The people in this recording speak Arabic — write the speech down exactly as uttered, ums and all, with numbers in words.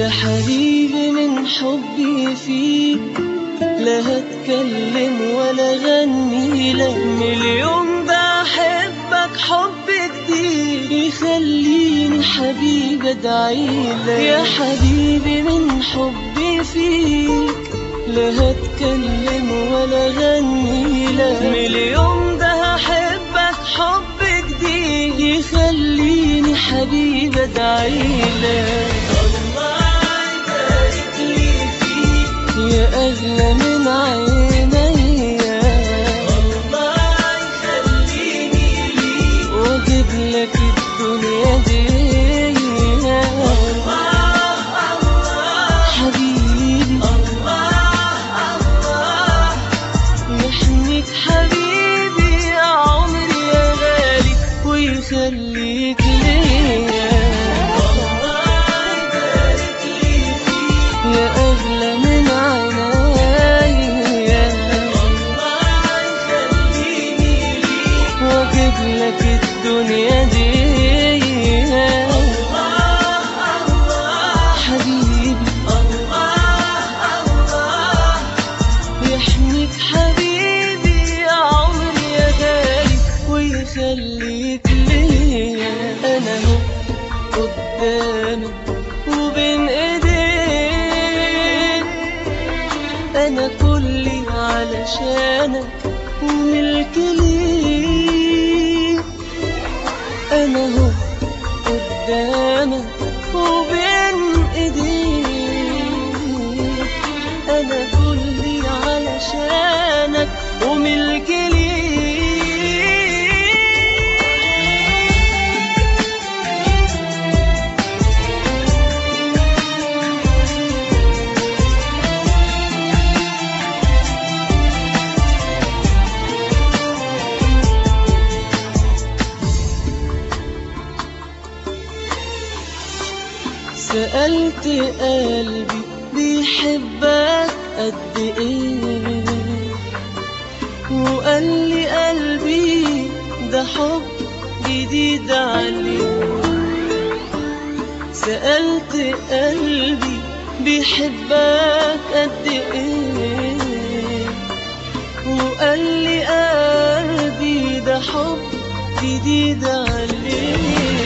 يا حبيبي من حبي فيك لا هتكلم ولا غني لك، مليون بحبك حب جديد يخليني حبيبي ادعيلك. يا حبيبي من حبي فيك لا هتكلم ولا غني لك، مليون ده هحبك حب جديد يخليني حبيبي ادعيلك. الله يبارك لي فيك يا اغلى من عينيا، الله يخليني ليك واجيب لك الدنيا دي. خليك ليا الله يبارك لي فيك يا أغلى من عينيا، الله يخليني ليك واجيب لك الدنيا دي. الله الله حبيبي الله الله يحميك حبيبي يا عمري يا غالي ويخليك. أنا هو قدامك وبين إيديك، أنا كلي علشانك وملك ليك. أنا هو قدامك وبين إيديك، أنا كلي علشانك وملك ليك. سألت قلبي بيحبك قد ايه، وقال لي قلبي ده حب جديد عليه. سألت قلبي بيحبك قد ايه، وقال لي قلبي ده حب جديد عليه.